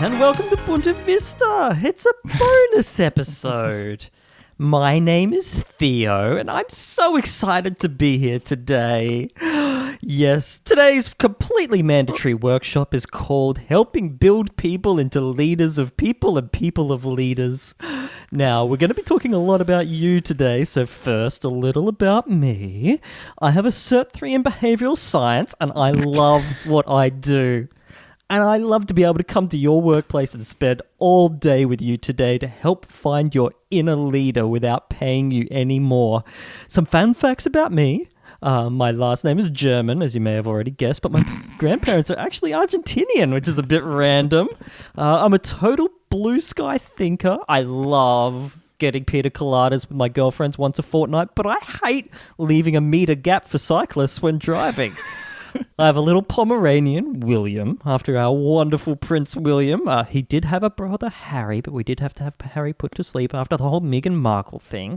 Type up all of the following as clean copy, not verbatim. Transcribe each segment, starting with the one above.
and welcome to Punta Vista. It's a bonus episode. My name is Theo, and I'm so excited to be here today. Yes, today's completely mandatory workshop is called Helping Build People into Leaders of People and People of Leaders. Now, we're going to be talking a lot about you today, so first, a little about me. I have a Cert 3 in Behavioral Science, and I love what I do. And I love to be able to come to your workplace and spend all day with you today to help find your inner leader without paying you any more. Some fun facts about me. My last name is German, as you may have already guessed, but my grandparents are actually Argentinian, which is a bit random. I'm a total blue sky thinker. I love getting pina coladas with my girlfriends once a fortnight, but I hate leaving a meter gap for cyclists when driving. I have a little Pomeranian, William, after our wonderful Prince William. He did have a brother, Harry, but we did have to have Harry put to sleep after the whole Meghan Markle thing.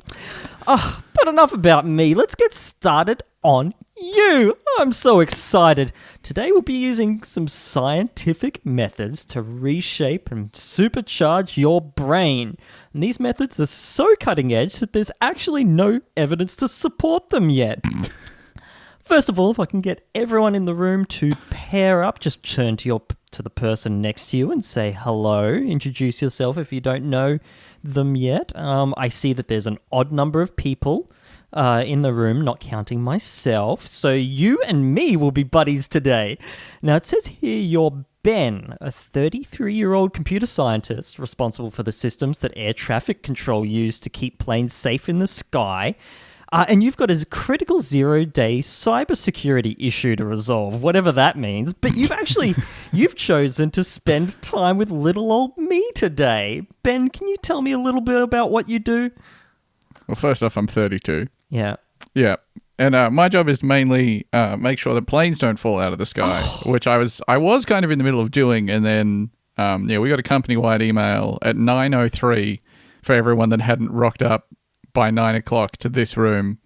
But enough about me. Let's get started on you. I'm so excited. Today we'll be using some scientific methods to reshape and supercharge your brain. And these methods are so cutting edge that there's actually no evidence to support them yet. First of all, if I can get everyone in the room to pair up, just turn to the person next to you and say hello. Introduce yourself if you don't know them yet. I see that there's an odd number of people in the room, not counting myself. So you and me will be buddies today. Now, it says here you're Ben, a 33-year-old computer scientist responsible for the systems that air traffic control use to keep planes safe in the sky. And you've got a critical zero-day cybersecurity issue to resolve, whatever that means. But you've chosen to spend time with little old me today. Ben, can you tell me a little bit about what you do? Well, first off, I'm 32. Yeah. Yeah. And my job is to mainly make sure that planes don't fall out of the sky, which I was kind of in the middle of doing. And then, we got a company-wide email at 9:03 for everyone that hadn't rocked up by 9 o'clock to this room.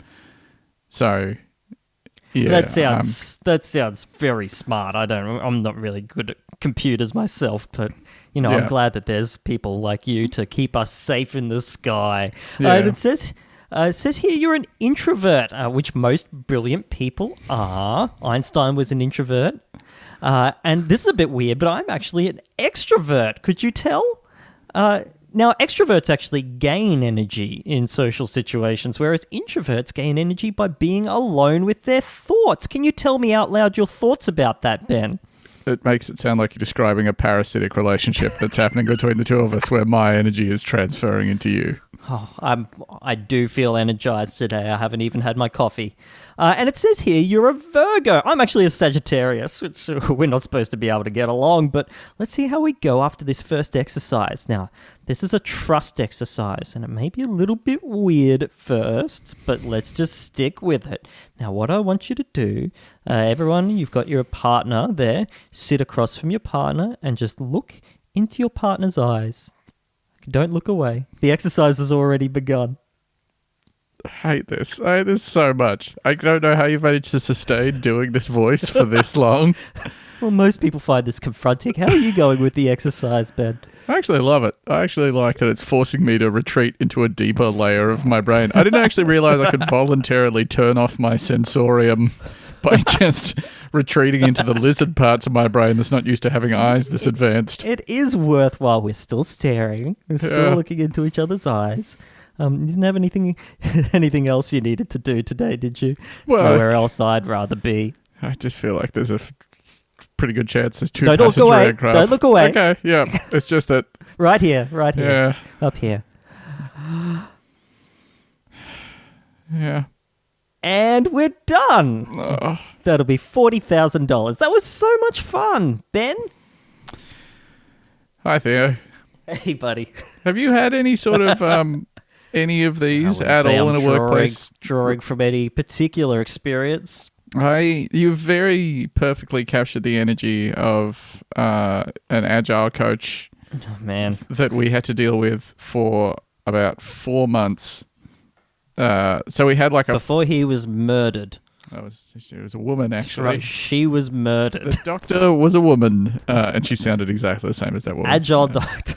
So, yeah. That sounds very smart. I'm not really good at computers myself, but I'm glad that there's people like you to keep us safe in the sky. Yeah. And it says here you're an introvert, which most brilliant people are. Einstein was an introvert. And this is a bit weird, but I'm actually an extrovert. Could you tell? Now, extroverts actually gain energy in social situations, whereas introverts gain energy by being alone with their thoughts. Can you tell me out loud your thoughts about that, Ben? It makes it sound like you're describing a parasitic relationship that's happening between the two of us where my energy is transferring into you. I do feel energized today. I haven't even had my coffee. And it says here you're a Virgo. I'm actually a Sagittarius, which we're not supposed to be able to get along, but let's see how we go after this first exercise. Now, this is a trust exercise, and it may be a little bit weird at first, but let's just stick with it. Now, what I want you to do, everyone, you've got your partner there. Sit across from your partner and just look into your partner's eyes. Don't look away. The exercise has already begun. I hate this so much. I don't know how you've managed to sustain doing this voice for this long. Well, most people find this confronting. How are you going with the exercise, Ben? I actually love it. I actually like that it's forcing me to retreat into a deeper layer of my brain. I didn't actually realize I could voluntarily turn off my sensorium by just retreating into the lizard parts of my brain that's not used to having eyes this advanced. It is worthwhile. We're still staring. We're still looking into each other's eyes. You didn't have anything else you needed to do today, did you? Well, nowhere else I'd rather be. I just feel like there's a pretty good chance there's two Don't look passenger away. aircraft. Don't look away. Okay, yeah. It's just that... Right here. Yeah. Up here. Yeah. And we're done. Oh. That'll be $40,000. That was so much fun. Ben? Hi, Theo. Hey, buddy. Have you had any sort of any of these at all in a workplace? Drawing from any particular experience? You very perfectly captured the energy of an agile coach that we had to deal with for about 4 months. So we had like before he was murdered. She was a woman, actually. Right, she was murdered. The doctor was a woman, and she sounded exactly the same as that woman. Agile doctor.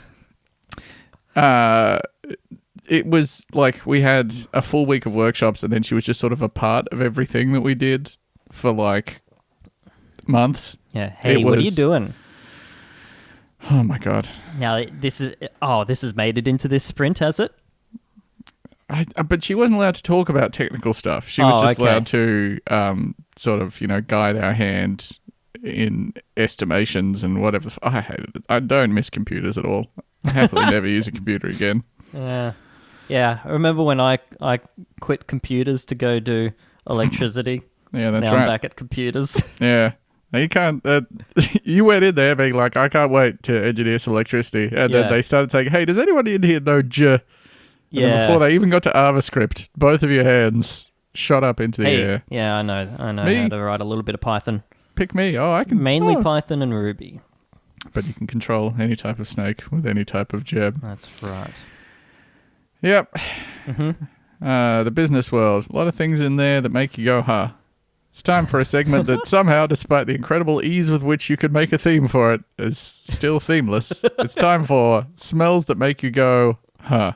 It was like we had a full week of workshops, and then she was just sort of a part of everything that we did for like months. Yeah. Hey, what are you doing? Oh my god! Now this has made it into this sprint, has it? But she wasn't allowed to talk about technical stuff. She was just allowed to sort of, guide our hand in estimations and whatever. I hated it. I don't miss computers at all. I happily never use a computer again. Yeah. I remember when I quit computers to go do electricity. Yeah, that's now right. I'm back at computers. Yeah. Now you can't. You went in there being like, I can't wait to engineer some electricity, and then they started saying, "Hey, does anyone in here know J?" And before they even got to AvaScript, both of your hands shot up into the air. Yeah, I know Me? how to write a little bit of Python. Pick me. Oh, I can. Mainly Python and Ruby. But you can control any type of snake with any type of jab. That's right. Yep. Mm-hmm. The business world. A lot of things in there that make you go, huh. It's time for a segment that somehow, despite the incredible ease with which you could make a theme for it, is still themeless. It's time for smells that make you go, huh.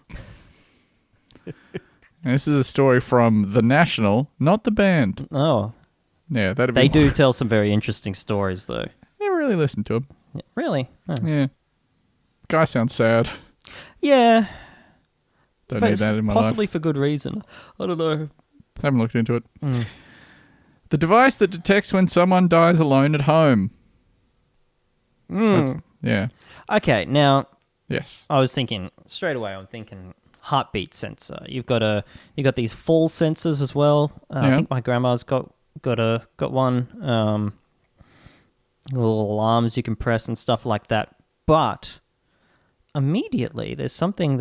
And this is a story from The National, not the band. Oh. Yeah, They do tell some very interesting stories, though. Never really listened to them. Yeah, really? Oh. Yeah. Guy sounds sad. Yeah. Don't need that in my life. Possibly for good reason. I don't know. Haven't looked into it. The device that detects when someone dies alone at home. Yeah. Okay, now... Yes. I was thinking, straight away, I'm thinking heartbeat sensor. You've got these fall sensors as well. I think my grandma's got one. Little alarms you can press and stuff like that. But immediately there's something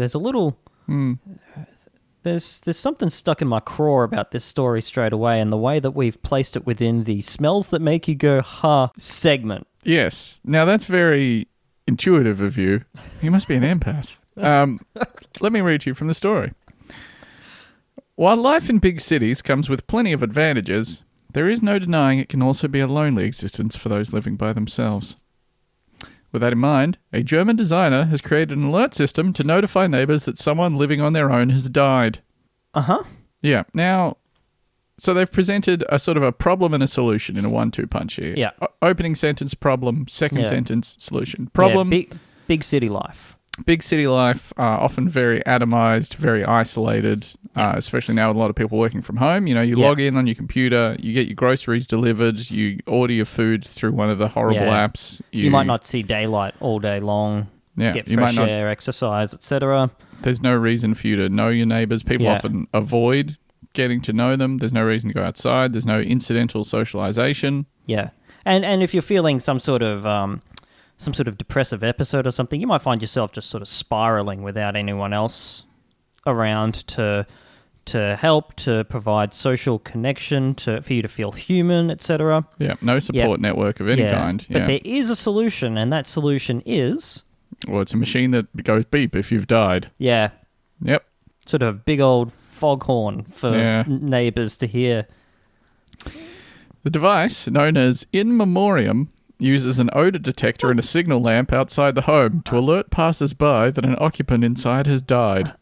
stuck in my craw about this story straight away, and the way that we've placed it within the smells that make you go ha segment. Yes. Now that's very intuitive of you. You must be an empath. Let me read to you from the story. While life in big cities comes with plenty of advantages, there is no denying it can also be a lonely existence for those living by themselves. With that in mind, a German designer has created an alert system to notify neighbours that someone living on their own has died. Uh-huh. Yeah. Now, so they've presented a sort of a problem and a solution in a 1-2 punch here. Yeah. Opening sentence, problem. Second sentence, solution. Problem. Yeah, big city life. Big city life, often very atomized, very isolated, especially now with a lot of people working from home. You log in on your computer, you get your groceries delivered, you order your food through one of the horrible apps. You might not see daylight all day long, get fresh air, exercise, etc. There's no reason for you to know your neighbours. People often avoid getting to know them. There's no reason to go outside. There's no incidental socialization. Yeah. And if you're feeling some sort of depressive episode or something, you might find yourself just sort of spiraling without anyone else around to help, to provide social connection, for you to feel human, etc. Yeah, no support network of any kind. Yeah. But there is a solution, and that solution is... Well, it's a machine that goes beep if you've died. Yeah. Yep. Sort of a big old foghorn for neighbours to hear. The device, known as In Memoriam, uses an odor detector and a signal lamp outside the home to alert passers-by that an occupant inside has died.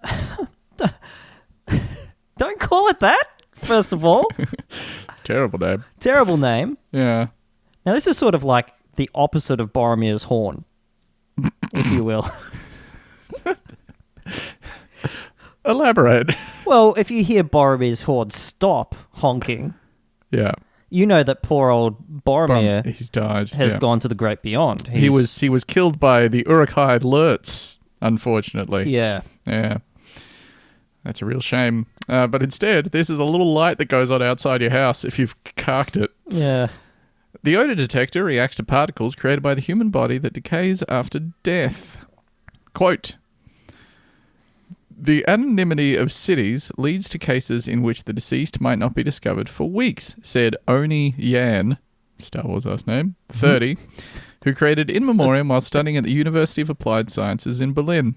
Don't call it that, first of all. Terrible name. Terrible name. Yeah. Now, this is sort of like the opposite of Boromir's horn, if you will. Elaborate. Well, if you hear Boromir's horn stop honking... Yeah. You know that poor old Boromir he's died. has gone to the great beyond. He was killed by the Uruk-hai Lurtz, unfortunately. Yeah. Yeah. That's a real shame. But instead, this is a little light that goes on outside your house if you've carked it. Yeah. The odor detector reacts to particles created by the human body that decays after death. Quote, the anonymity of cities leads to cases in which the deceased might not be discovered for weeks, said Oni Yan, Star Wars last name, 30, who created In Memoriam while studying at the University of Applied Sciences in Berlin.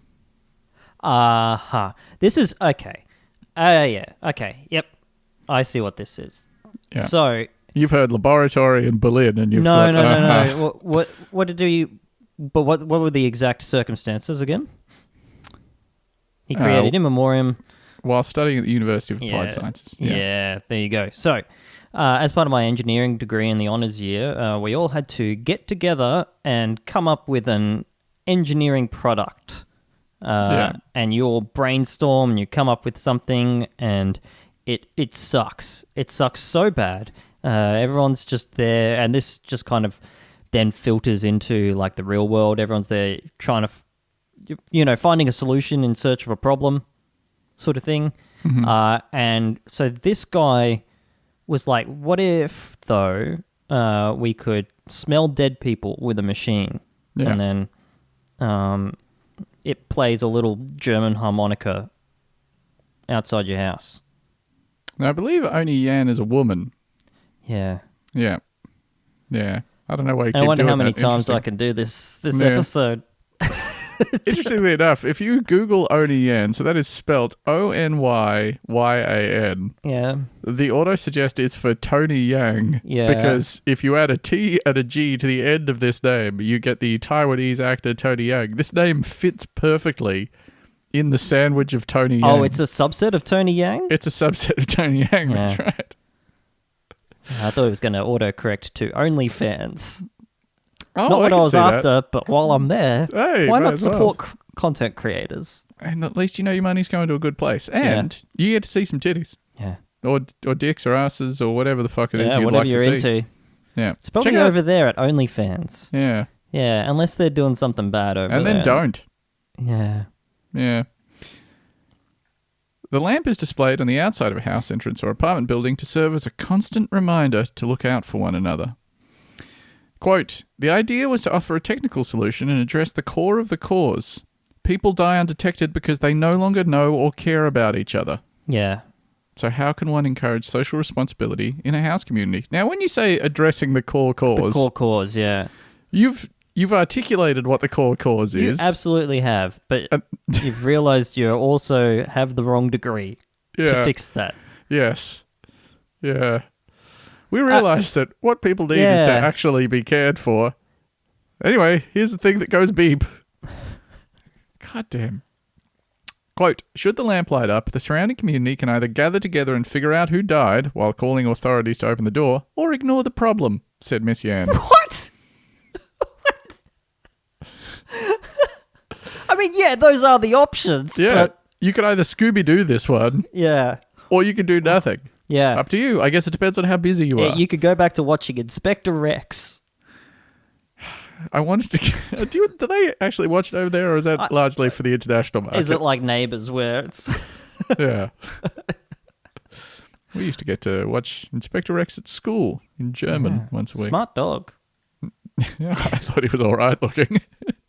This is, okay. Yeah, okay, yep. I see what this is. Yeah. So You've heard laboratory in Berlin, and you've no, thought, no. What did you? But what were the exact circumstances again? He created in memoriam. While studying at the University of Applied Sciences. Yeah, there you go. So, as part of my engineering degree in the honours year, we all had to get together and come up with an engineering product. And you all brainstorm and you come up with something, and it sucks. It sucks so bad. Everyone's just there, and this just kind of then filters into like the real world. Everyone's there trying to, finding a solution in search of a problem, sort of thing. Mm-hmm. And so this guy was like, what if, though, we could smell dead people with a machine, and then it plays a little German harmonica outside your house. Now, I believe Oni Yan is a woman. Yeah. Yeah. Yeah. I don't know why you keep doing that. I wonder how many times I can do this episode. Interestingly enough, if you Google Oni Yan, so that is spelt Onyyan, yeah, the auto-suggest is for Tony Yang. Yeah. Because if you add a T and a G to the end of this name, you get the Taiwanese actor Tony Yang. This name fits perfectly in the sandwich of Tony Yang. Oh, it's a subset of Tony Yang? It's a subset of Tony Yang, Yeah. That's right. I thought it was going to autocorrect to OnlyFans. Oh, Not what I was see that. after, but while I'm there, Hey, why might not as well. support content creators? And at least you know your money's going to a good place. And you get to see some titties. Yeah. Or dicks or asses or whatever the fuck it is Yeah, you'd whatever like you're to see. into. Yeah. It's probably Check out- over there at OnlyFans. Yeah. Yeah, unless they're doing something bad over there. And then don't. Yeah. Yeah. The lamp is displayed on the outside of a house entrance or apartment building to serve as a constant reminder to look out for one another. Quote, the idea was to offer a technical solution and address the core of the cause. People die undetected because they no longer know or care about each other. Yeah. So how can one encourage social responsibility in a house community? Now, when you say addressing the core cause, The core cause, yeah. you've articulated what the core cause You is. absolutely have, but you've realised you also have the wrong degree to fix that. Yes. Yeah. We realised that what people need is to yeah. actually be cared for. Anyway, here's the thing that goes beep. God damn. Quote, should the lamp light up, the surrounding community can either gather together and figure out who died while calling authorities to open the door, or ignore the problem, said Miss Yan. What? I mean, yeah, those are the options. Yeah, But you can either Scooby-Doo this one, yeah. or you can do nothing. Yeah. Up to you. I guess it depends on how busy you Yeah, are. you could go back to watching Inspector Rex. I wanted to... Do they actually watch it over there, or is that largely for the international market? Is it like Neighbours where it's... Yeah. We used to get to watch Inspector Rex at school in German once a week. Smart dog. Yeah, I thought he was all right looking.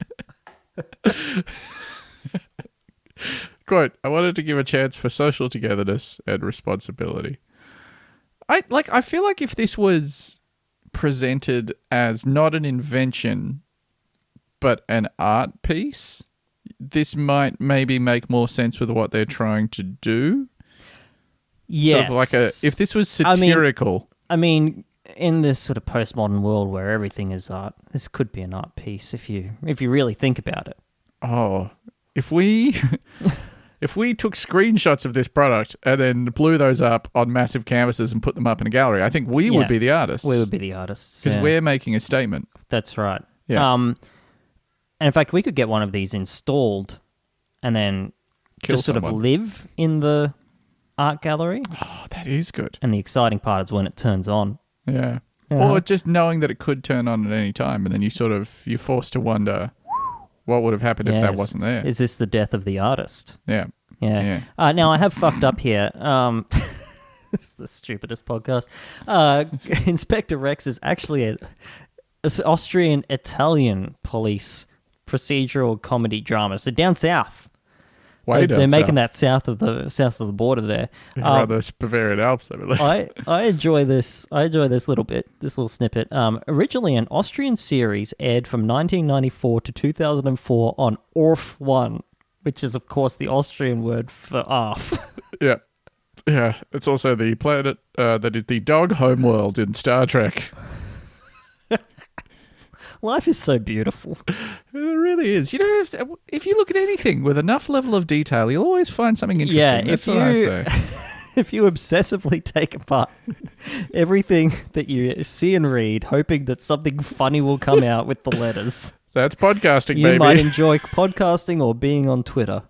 Quote, I wanted to give a chance for social togetherness and responsibility. I feel like if this was presented as not an invention but an art piece, this might maybe make more sense with what they're trying to do. Yes. Sort of like if this was satirical. I mean, in this sort of postmodern world where everything is art, this could be an art piece if you really think about it. Oh, if we took screenshots of this product and then blew those up on massive canvases and put them up in a gallery, I think we would be the artists. We would be the artists. Because yeah. we're making a statement. That's right. Yeah. And in fact, we could get one of these installed and then Kill just sort someone. of live in the art gallery. Oh, that is good. And the exciting part is when it turns on. Yeah. Uh-huh. Or just knowing that it could turn on at any time, and then you're forced to wonder what would have happened if that wasn't there. Is this the death of the artist? Yeah. Yeah. Now, I have fucked up here. This is the stupidest podcast. Inspector Rex is actually an Austrian-Italian police procedural comedy drama. So down south. They're making that south of the border there. Rather Bavarian Alps, I believe. I enjoy this. I enjoy this little snippet. Originally an Austrian series aired from 1994 to 2004 on ORF 1, which is of course the Austrian word for ARF. Yeah. Yeah, it's also the planet that is the dog homeworld in Star Trek. Life is so beautiful. It really is. You know, if you look at anything with enough level of detail, you'll always find something interesting. Yeah, That's what I say. If you obsessively take apart everything that you see and read, hoping that something funny will come out with the letters, That's podcasting, you baby. might enjoy podcasting or being on Twitter.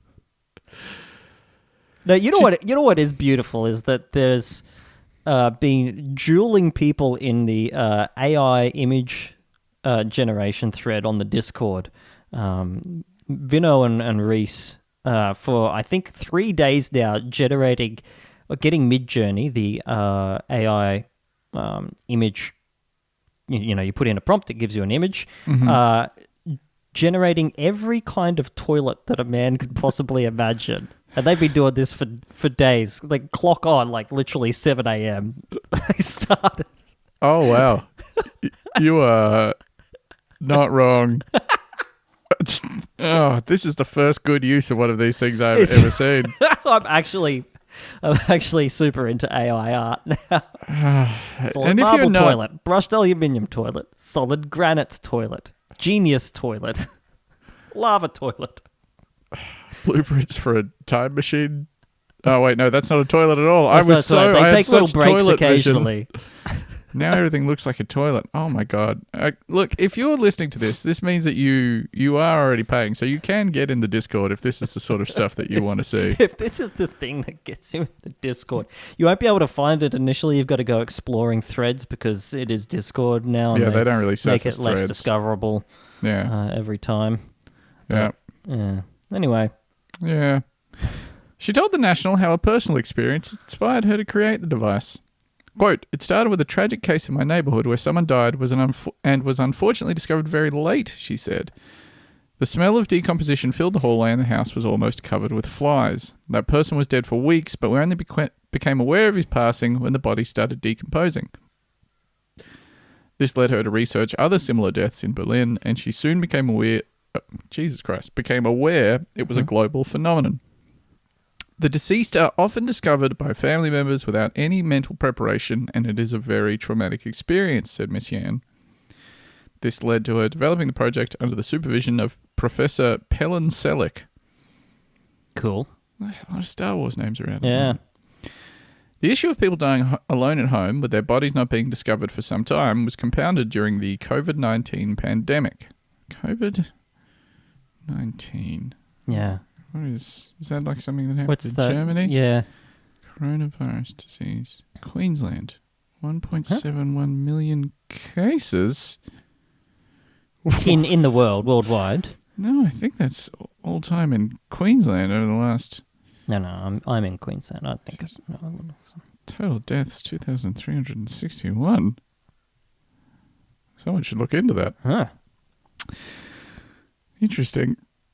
Now, you know what is beautiful is that there's been dueling people in the AI image generation thread on the Discord. Vino and Reese for I think 3 days now getting Midjourney, the AI image. You know, you put in a prompt, it gives you an image. Generating every kind of toilet that a man could possibly imagine. And they've been doing this for days. Like, clock on, like, literally 7 a.m. They started. Oh, wow. You are not wrong. Oh, this is the first good use of one of these things I've ever seen. I'm actually super into AI art now. Solid And if marble you're not- toilet, brushed aluminium toilet, solid granite toilet, genius toilet, lava toilet. Blueprints for a time machine. Oh, wait, no, that's not a toilet at all. I That's not was a toilet. so... I They had take little such breaks toilet vision. occasionally. Now everything looks like a toilet. Oh my god! Look, if you're listening to this means that you are already paying, so you can get in the Discord if this is the sort of stuff that you want to see. If this is the thing that gets you in the Discord, you won't be able to find it initially. You've got to go exploring threads because it is Discord now. And Yeah, they don't really make surface it less threads. discoverable every time. Yeah, Yeah. Anyway, yeah. She told The National how a personal experience inspired her to create the device. Quote, "It started with a tragic case in my neighborhood where someone died and was unfortunately discovered very late," she said. "The smell of decomposition filled the hallway and the house was almost covered with flies. That person was dead for weeks, but we only became aware of his passing when the body started decomposing. This led her to research other similar deaths in Berlin, and she soon became aware it was a global phenomenon. The deceased are often discovered by family members without any mental preparation, and it is a very traumatic experience," said Miss Yan. This led to her developing the project under the supervision of Professor Pelin Selick. cool. A lot of Star Wars names around. Yeah. The issue of people dying alone at home with their bodies not being discovered for some time was compounded during the COVID-19 pandemic. COVID-19. Yeah. What is that like something that happened What's in that? Germany? Yeah. Coronavirus disease. Queensland. 1.71 million cases. In the worldwide. No, I think that's all time in Queensland over the last... No, I'm in Queensland. I think it's Total deaths, 2,361. Someone should look into that. Huh. Interesting.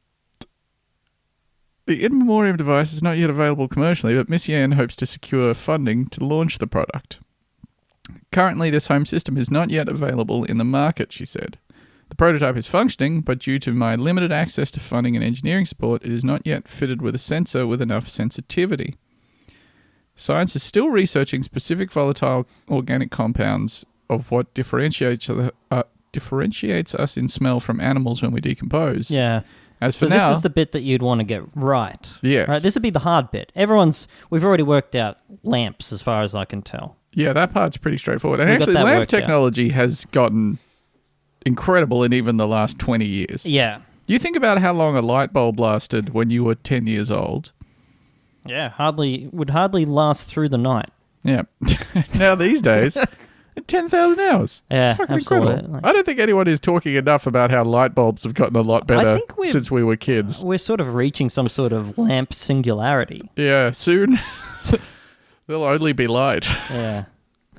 The in memoriam device is not yet available commercially, but Miss Yan hopes to secure funding to launch the product. Currently, this home system is not yet available in the market, she said. The prototype is functioning, but due to my limited access to funding and engineering support, it is not yet fitted with a sensor with enough sensitivity. Science is still researching specific volatile organic compounds of what differentiates us in smell from animals when we decompose. Yeah. As for So now, this is the bit that you'd want to get right. Yes. Right. This would be the hard bit. We've already worked out lamps, as far as I can tell. yeah, that part's pretty straightforward. And We got actually, that lamp worked out. technology has gotten incredible in even the last 20 years. Yeah. You think about how long a light bulb lasted when you were 10 years old. Yeah. Would hardly last through the night. Yeah. Now these days, 10,000 hours. Yeah, It's fucking absolutely. incredible. I don't think anyone is talking enough about how light bulbs have gotten a lot better think we've- since we were kids. We're sort of reaching some sort of lamp singularity. Yeah, soon there'll only be light. Yeah.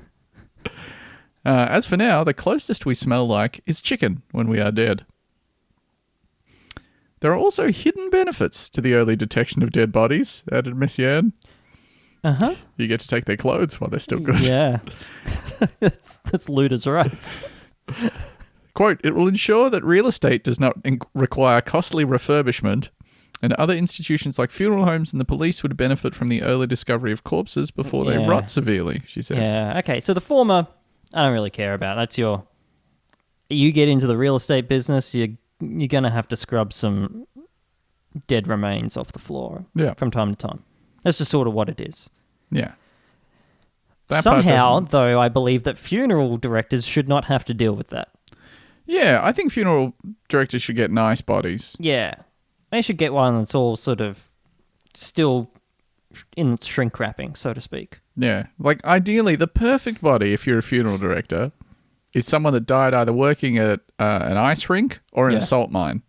As for now, the closest we smell like is chicken when we are dead. There are also hidden benefits to the early detection of dead bodies, added Miss Yan. Uh-huh. You get to take their clothes while they're still good. Yeah. that's looters' rights. Quote, "It will ensure that real estate does not require costly refurbishment And other institutions like funeral homes and the police would benefit from the early discovery of corpses before they Yeah. rot severely, she said. Yeah, okay. So the former, I don't really care about. That's your... You get into the real estate business, you're going to have to scrub some dead remains off the floor Yeah. from time to time. That's just sort of what it is. Yeah. That part Somehow, doesn't- though, I believe that funeral directors should not have to deal with that. Yeah, I think funeral directors should get nice bodies. Yeah. They should get one that's all sort of still in shrink wrapping, so to speak. Yeah. Like, ideally, the perfect body, if you're a funeral director, is someone that died either working at an ice rink or in Yeah. a salt mine.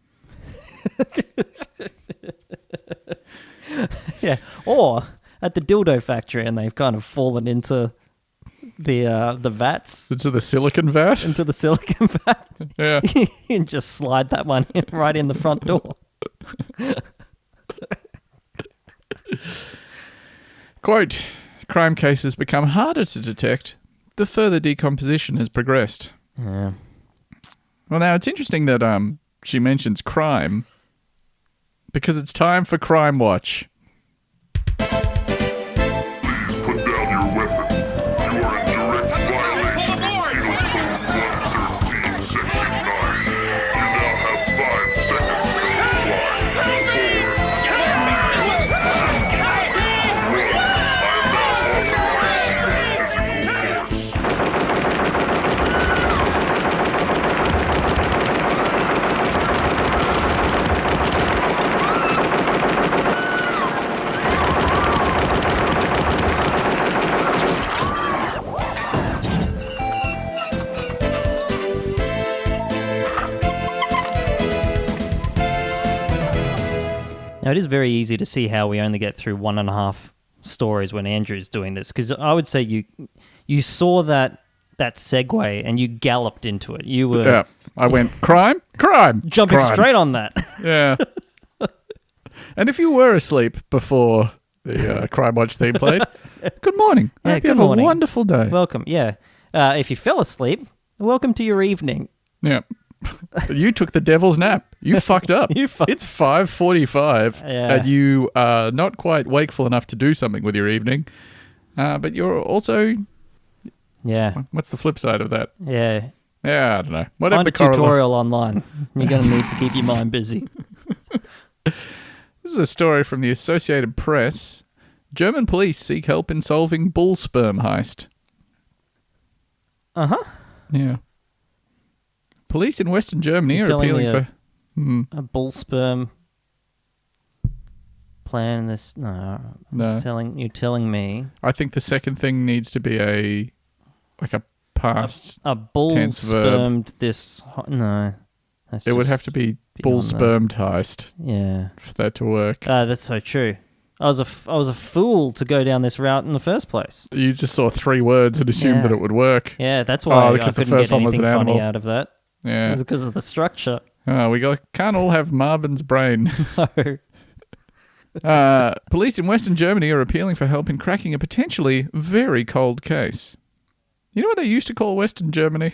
Yeah. Or at the dildo factory and they've kind of fallen into the vats, Into the silicon vat. into the silicon vat. Yeah. You can just slide that one in right in the front door. Quote, crime cases become harder to detect the further decomposition has progressed. Yeah. Well, now, it's interesting that she mentions crime because it's time for Crime Watch. Please put down your weapon. You are in direct violation of Penal Code 113, Section 9. You now have 5 seconds to comply. 4, 3, 2, 1. I am now authorizing physical force. Now, it is very easy to see how we only get through 1.5 stories when Andrew's doing this, because I would say you saw that segue and you galloped into it. You were Yeah. I went, crime? Crime. jumping crime. straight on that. Yeah. And if you were asleep before the Crime Watch theme played, good morning. I Yeah, hope you good have morning. a wonderful day. Welcome. Yeah. If you fell asleep, welcome to your evening. Yeah. You took the devil's nap. You fucked up. You fucked- It's 5:45 Yeah. and you are not quite wakeful enough to do something with your evening. But you're also... Yeah. What's the flip side of that? Yeah. Yeah, I don't know. Whatever Find a the correlation. tutorial online. You're going to need to keep your mind busy. This is a story from the Associated Press. German police seek help in solving bull sperm heist. Uh-huh. Yeah. Police in Western Germany You're are telling appealing me for... A bull sperm plan this... No. No. You're telling me I think the second thing needs to be a past. a bull tense verb. spermed this... No. That's It would just have to be bull beyond that. spermed heist Yeah. for that to work. That's so true. I was a fool to go down this route in the first place. You just saw 3 words and assumed Yeah. that it would work. Yeah, that's why I because the couldn't first get one was anything an funny animal. out of that. It Yeah. was because of the structure. Can't all have Marvin's brain. Police in Western Germany are appealing for help in cracking a potentially very cold case. You know what they used to call Western Germany?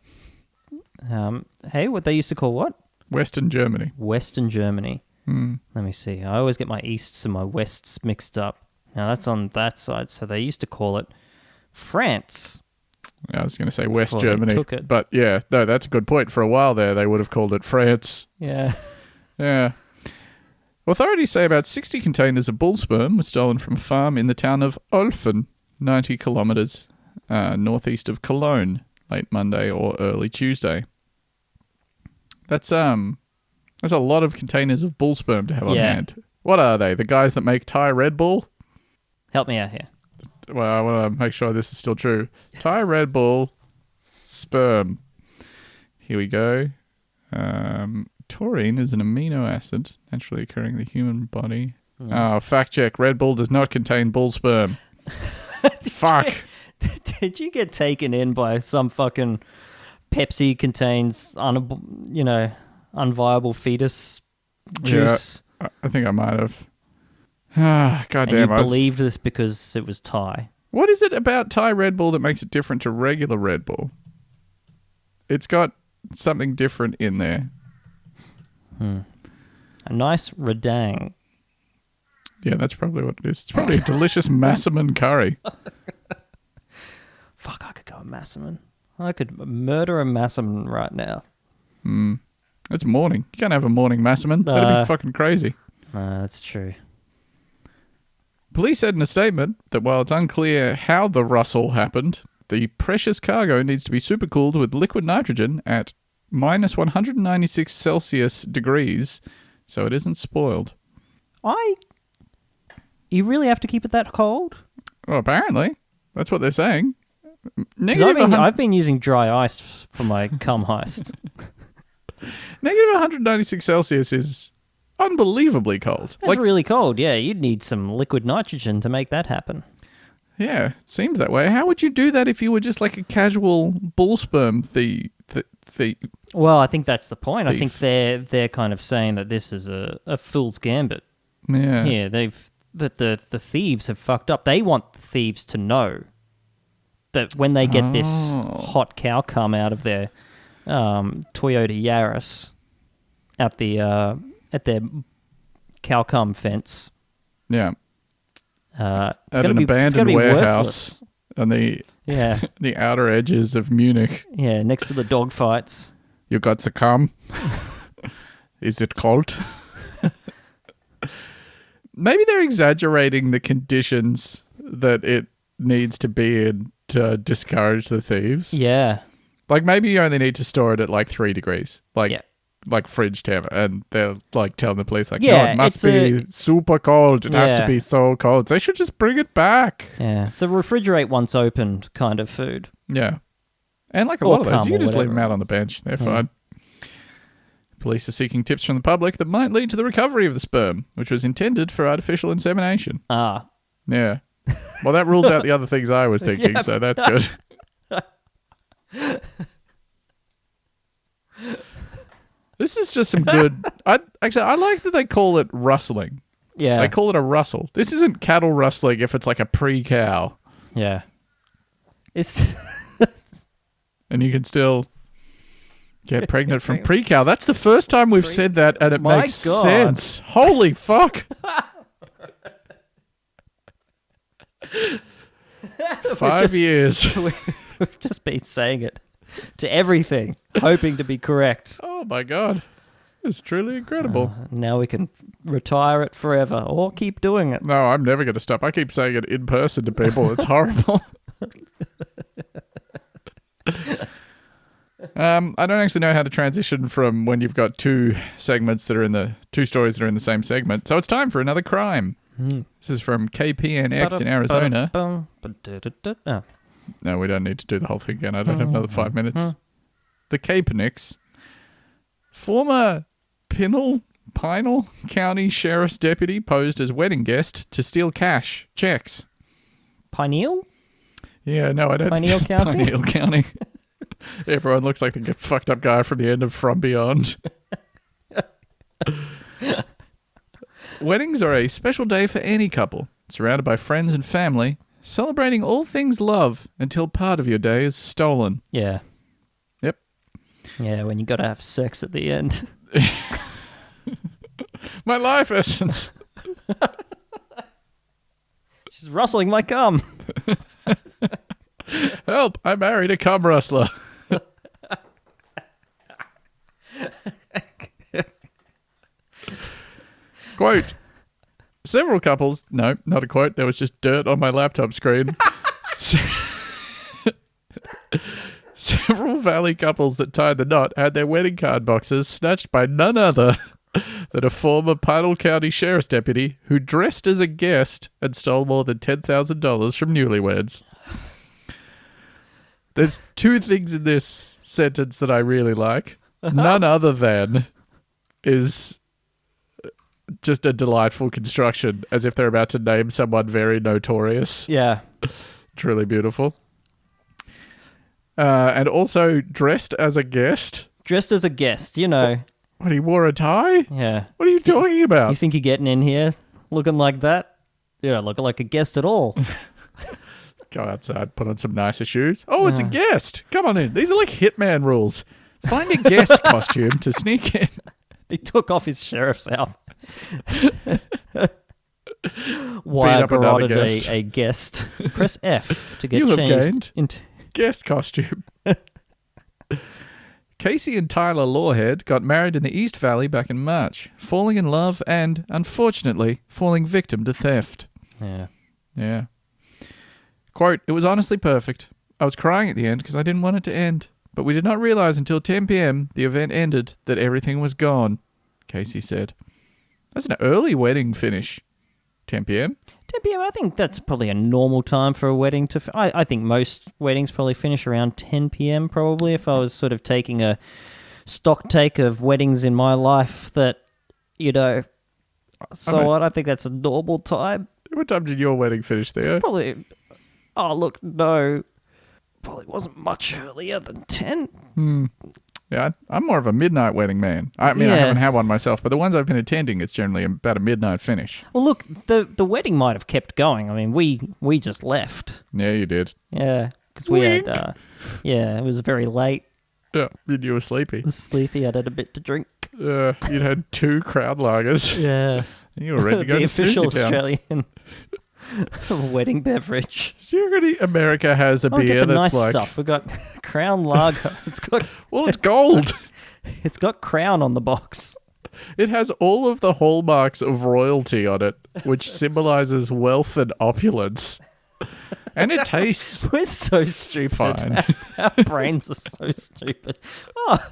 Hey, what they used to call what? Western Germany. Western Germany. Hmm. Let me see. I always get my easts and my wests mixed up. Now that's on that side, so they used to call it France. I was going to say West Before they Germany. took it. But yeah, no, that's a good point. For a while there, they would have called it France. Yeah. Yeah. Authorities say about 60 containers of bull sperm were stolen from a farm in the town of Olfen, 90 kilometres northeast of Cologne, late Monday or early Tuesday. That's a lot of containers of bull sperm to have on Yeah. hand. What are they? The guys that make Thai Red Bull? Help me out here. Well, I want to make sure this is still true. Thai Red Bull sperm. Here we go. Taurine is an amino acid naturally occurring in the human body. Oh, fact check. Red Bull does not contain bull sperm. Fuck. Did you get taken in by some fucking Pepsi contains unviable fetus juice? Yeah, I think I might have. Ah, And goddamn. you believed this because it was Thai. What is it about Thai Red Bull that makes it different to regular Red Bull? It's got something different in there. A nice redang. Yeah, that's probably what it is. It's probably a delicious Massaman curry. Fuck, I could go a Massaman. I could murder a Massaman right now. It's morning. You can't have a morning Massaman. That'd be fucking crazy. That's true. Police said in a statement that while it's unclear how the rustle happened, the precious cargo needs to be supercooled with liquid nitrogen at minus 196 Celsius degrees, so it isn't spoiled. You really have to keep it that cold? Well, apparently. That's what they're saying. 'Cause I've been using dry ice for my cum heist. Negative 196 Celsius is unbelievably cold. It's really cold, yeah. You'd need some liquid nitrogen to make that happen. Yeah, it seems that way. How would you do that if you were just like a casual bull sperm Well, I think that's the point. I Thief. think they're kind of saying that this is a fool's gambit. Yeah. Yeah, the thieves have fucked up. They want the thieves to know that when they get this hot cow cum out of their Toyota Yaris at their cow cum fence. Yeah. It's At gonna an be abandoned worthless. warehouse on the Yeah, the outer edges of Munich. yeah, next to the dog fights. You got to come. Is it cold? Maybe they're exaggerating the conditions that it needs to be in to discourage the thieves. Yeah, Like maybe you only need to store it at like 3 degrees, Yeah. like fridge temp, and they're like telling the police like, Yeah, no, it must it's be super cold. It has to Yeah. be so cold. They should just bring it back. yeah. It's a refrigerate once opened kind of food. Yeah, and like a Or lot of those, cum you or can just leave whatever them it out on the is. bench. They're fine. Police are seeking tips from the public that might lead to the recovery of the sperm, which was intended for artificial insemination. Ah, Yeah. Well, that rules out the other things I was thinking, so that's good. This is just some good. I like that they call it rustling. yeah, They call it a rustle. This isn't cattle rustling if it's like a pre-cow, yeah. It's and you can still get pregnant from pre-cow. That's the first time we've said that, and it My makes God. sense. Holy fuck! 5 years. we've just been saying it to everything, hoping to be correct. Oh my god, it's truly incredible. Now we can retire it forever or keep doing it. No, I'm never going to stop. I keep saying it in person to people. It's horrible. I don't actually know how to transition from when you've got two segments that are in the two stories that are in the same segment. So it's time for another crime. This is from KPNX in Arizona. Oh. No, we don't need to do the whole thing again. I don't have another 5 minutes. The KPNX. Former Pinal County Sheriff's deputy posed as wedding guest to steal cash, checks. Pineal? Yeah, no, I don't Pineal think it's County? Pineal County. Everyone looks like the fucked up guy from the end of From Beyond. Weddings are a special day for any couple, surrounded by friends and family, celebrating all things love until part of your day is stolen. Yeah. Yep. Yeah, when you got to have sex at the end. My life essence. She's rustling my cum. Help, I married a cum rustler. Quote. Several couples... No, not a quote. There was just dirt on my laptop screen. Several Valley couples that tied the knot had their wedding card boxes snatched by none other than a former Pinal County Sheriff's deputy who dressed as a guest and stole more than $10,000 from newlyweds. There's two things in this sentence that I really like. None other than is just a delightful construction, as if they're about to name someone very notorious. Yeah. Truly beautiful. And also dressed as a guest. Dressed as a guest, you know. What, he wore a tie? Yeah. What are you talking about? You think you're getting in here looking like that? You don't look like a guest at all. Go outside, put on some nicer shoes. Oh, it's a guest. Come on in. These are like Hitman rules. Find a guest costume to sneak in. He took off his sheriff's outfit. Beat Wire up another garroted guest. a guest. Press F to get You have changed gained. into. Guest costume. Casey and Tyler Lawhead got married in the East Valley back in March, falling in love and, unfortunately, falling victim to theft. Yeah. Yeah. Quote, "It was honestly perfect. I was crying at the end because I didn't want it to end. But we did not realize until 10 p.m. the event ended that everything was gone," Casey said. That's an early wedding finish. 10 p.m.? 10 p.m. I think that's probably a normal time for a wedding to. I think most weddings probably finish around 10 p.m. Probably. If I was sort of taking a stock take of weddings in my life, that So Almost. what? I think that's a normal time. What time did your wedding finish there? Probably. Oh look, no. Probably wasn't much earlier than 10. Yeah, I'm more of a midnight wedding man. I mean, I Yeah. haven't had one myself, but the ones I've been attending, it's generally about a midnight finish. Well, look, the wedding might have kept going. I mean, we just left. Yeah, you did. Yeah, because we Wink. had. Yeah, it was very late. Yeah, you were sleepy. I was sleepy. I'd had a bit to drink. You'd had 2 Crown Lagers. Yeah. You were ready to go The to official Snoozy Town. Australian wedding beverage. So you reckon America has a Oh, we beer get the that's nice like, stuff. We've got Crown Lager. well, it's gold. It's got Crown on the box. It has all of the hallmarks of royalty on it, which symbolizes wealth and opulence. And it tastes We're so stupid. fine. Our brains are so stupid. Oh,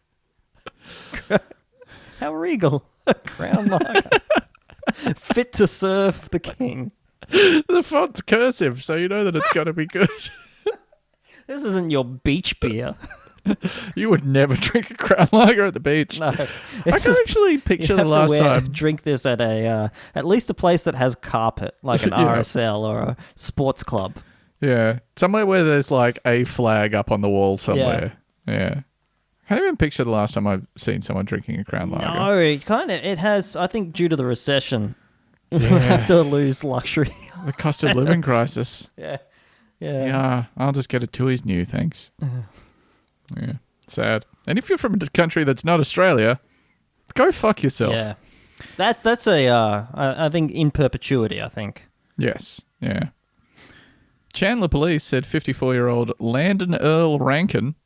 how regal! Crown Lager, fit to serve the king. The font's cursive, so you know that it's going to be good. This isn't your beach beer. You would never drink a Crown Lager at the beach. No, I can actually picture you the have last to time. drink this at a at least a place that has carpet, like an Yeah. RSL or a sports club. Yeah, somewhere where there's like a flag up on the wall somewhere. Yeah. I can't even picture the last time I've seen someone drinking a Crown Lager. No, it has. I think due to the recession, we Yeah. have to lose luxury. The cost of living crisis. Yeah. Yeah, I'll just get a Tui's new, thanks. Yeah, sad. And if you're from a country that's not Australia, go fuck yourself. Yeah. That's a I think in perpetuity, I think. Yes, yeah. Chandler police said 54-year-old Landon Earl Rankin.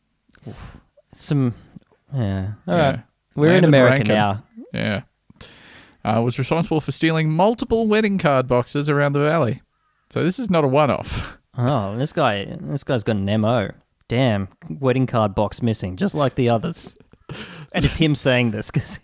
Some yeah. All Yeah. right. We're in Landon America Rankin. now. Yeah. Was responsible for stealing multiple wedding card boxes around the valley. So this is not a one-off. Oh, this guy's got an MO. Damn, wedding card box missing, just like the others. And it's him saying this because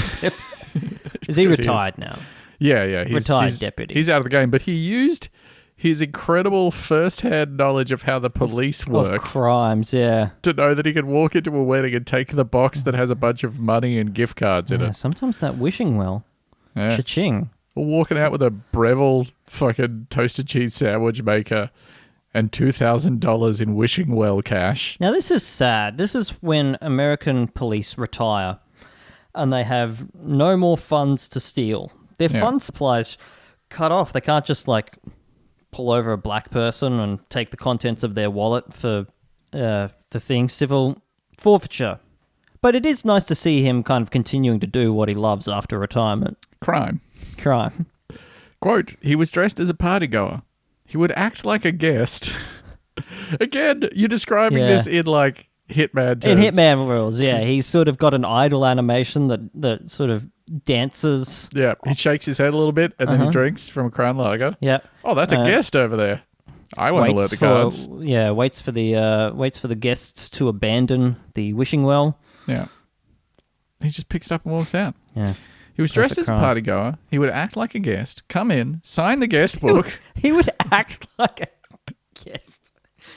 is he 'cause retired now? Yeah. Retired deputy. He's out of the game, but he used his incredible first-hand knowledge of how the police Of work crimes, yeah. to know that he could walk into a wedding and take the box that has a bunch of money and gift cards in Yeah, it. sometimes that wishing well. Yeah. Cha-ching. Or walking out with a Breville fucking toasted cheese sandwich maker and $2,000 in wishing well cash. Now, this is sad. This is when American police retire and they have no more funds to steal. Their Yeah. fund supplies cut off. They can't just, like, pull over a black person and take the contents of their wallet for the thing, civil forfeiture. But it is nice to see him kind of continuing to do what he loves after retirement. Crime. Crime. Quote, he was dressed as a partygoer. He would act like a guest. Again, you're describing Yeah. this in like Hitman terms. In Hitman rules, yeah. He's sort of got an idle animation that sort of dances. Yeah, he shakes his head a little bit and then he drinks from a Crown Lager. Yep. Oh, that's a guest over there. I want to learn the cards. Waits for the guests to abandon the wishing well. Yeah. He just picks it up and walks out. Yeah. He was dressed Perfect as a crime. partygoer. He would act like a guest, come in, sign the guest book. He would act like a guest.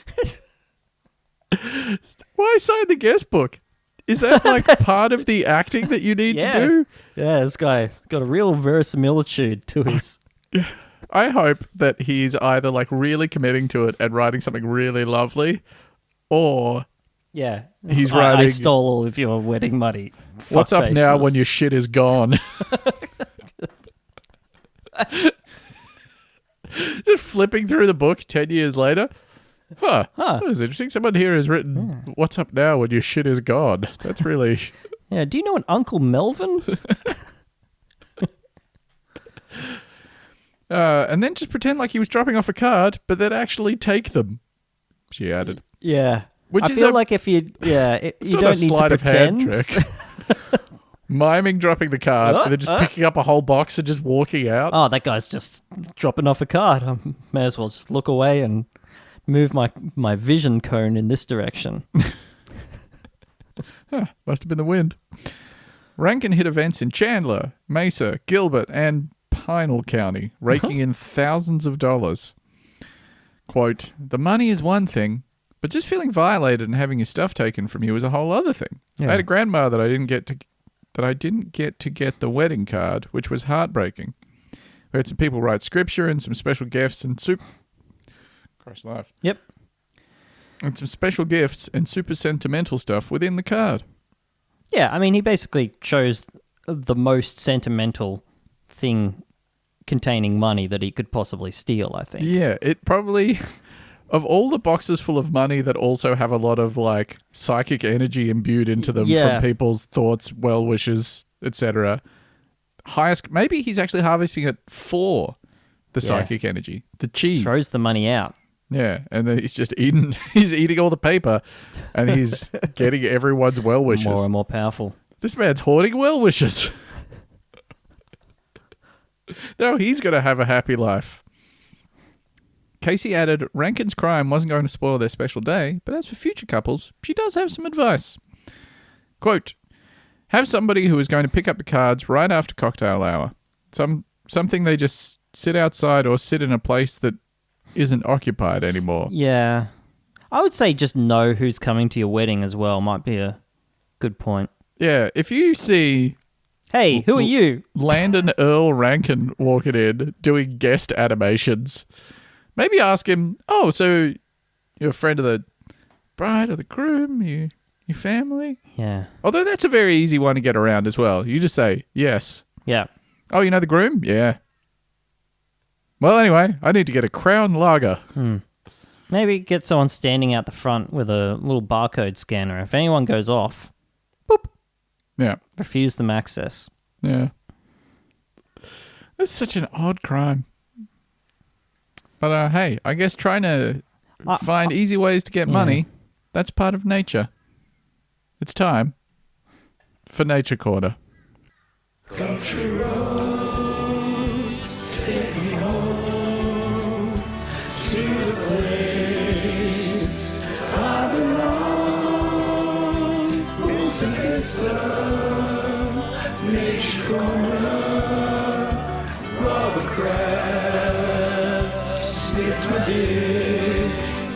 Why sign the guest book? Is that like part of the acting that you need Yeah. to do? Yeah, this guy's got a real verisimilitude to his. I hope that he's either like really committing to it and writing something really lovely, or Yeah. He's I writing- stole all of your wedding money. what's up now when fuckfaces." your shit is gone? Just flipping through the book 10 years later. That was interesting. Someone here has written, what's up now when your shit is gone? That's really... Yeah, do you know an Uncle Melvin? And then just pretend like he was dropping off a card, but then actually take them, she added. Yeah. Which I is feel a- like if you, It's you not a don't need to sleight of hand pretend. trick. Miming dropping the card, and then just picking up a whole box and just walking out. Oh, that guy's just dropping off a card. I may as well just look away and move my vision cone in this direction. Must have been the wind. Rankin hit events in Chandler, Mesa, Gilbert, and Pinal County, raking in thousands of dollars. Quote, "The money is one thing, but just feeling violated and having your stuff taken from you is a whole other thing. Yeah. I had a grandma that I didn't get to get the wedding card, which was heartbreaking. We had some people write scripture and some special gifts and Christ alive. Yep. And some special gifts and super sentimental stuff within the card. Yeah, I mean, he basically chose the most sentimental thing containing money that he could possibly steal, I think. Yeah, it probably, of all the boxes full of money that also have a lot of like psychic energy imbued into them Yeah. from people's thoughts, well wishes, etc. Highest, maybe he's actually harvesting it for the Yeah. psychic energy, the chi. Throws the money out. Yeah, and then he's just eating. He's eating all the paper, and he's getting everyone's well wishes. More and more powerful. This man's hoarding well wishes. No, he's going to have a happy life. Casey added, Rankin's crime wasn't going to spoil their special day, but as for future couples, she does have some advice. Quote, have somebody who is going to pick up the cards right after cocktail hour. Something they just sit outside or sit in a place that isn't occupied anymore. Yeah. I would say just know who's coming to your wedding as well might be a good point. Yeah, if you see Hey, who are you? Landon Earl Rankin walking in doing guest animations, maybe ask him, oh, so you're a friend of the bride or the groom, your family? Yeah. Although that's a very easy one to get around as well. You just say, yes. Yeah. Oh, you know the groom? Yeah. Well, anyway, I need to get a Crown Lager. Maybe get someone standing out the front with a little barcode scanner. If anyone goes off, boop, Yeah. refuse them access. Yeah. That's such an odd crime. But hey, I guess trying to find easy ways to get money, that's part of nature. It's time for Nature Corner. Country roads take me home to the place I belong. Into Vista, Nature Corner, Robert Kraft, snipped my dick.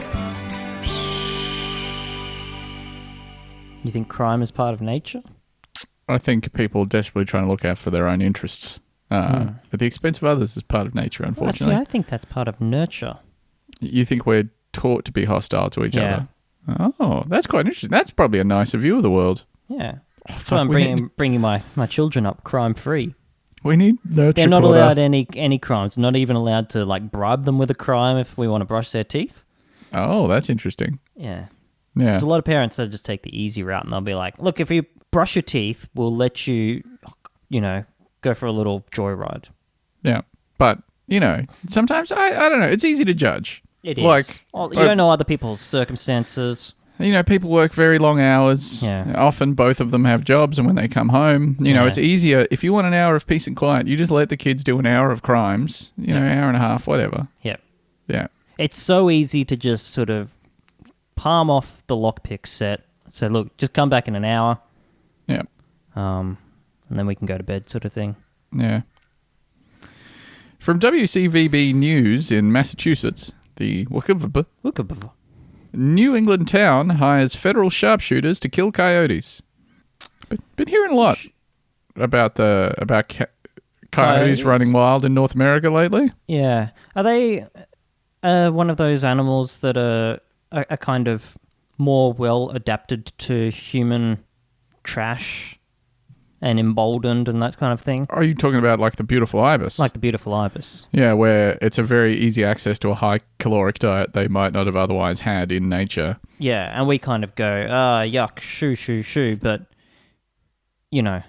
You think crime is part of nature? I think people desperately trying to look out for their own interests at the expense of others is part of nature, unfortunately. Actually, I think that's part of nurture. You think we're taught to be hostile to each Yeah. other? Oh, that's quite interesting. That's probably a nicer view of the world. Yeah. fuck, I'm we bringing my children up crime-free. We need Nurture They're not Corner. allowed any crimes. Not even allowed to like bribe them with a crime if we want to brush their teeth. Oh, that's interesting. Yeah. Yeah. There's a lot of parents that just take the easy route and they'll be like, look, if you brush your teeth, we'll let you, go for a little joyride. Yeah. But, sometimes, I don't know, it's easy to judge. It is. Like, Well, you don't know other people's circumstances. People work very long hours. Yeah. Often both of them have jobs, and when they come home, Yeah. it's easier. If you want an hour of peace and quiet, you just let the kids do an hour of crimes, hour and a half, whatever. Yeah. Yeah. It's so easy to just sort of palm off the lockpick set. So, look, just come back in an hour, Yeah. and then we can go to bed sort of thing. Yeah. From WCVB News in Massachusetts, the Look, New England town hires federal sharpshooters to kill coyotes. Been hearing a lot about coyotes Coyotes. running wild in North America lately. yeah. Are they one of those animals that are kind of more well adapted to human trash and emboldened and that kind of thing? Are you talking about like the beautiful ibis? Like the beautiful ibis. Yeah, where it's a very easy access to a high caloric diet they might not have otherwise had in nature. Yeah, and we kind of go, yuck, shoo, shoo, shoo, but you know,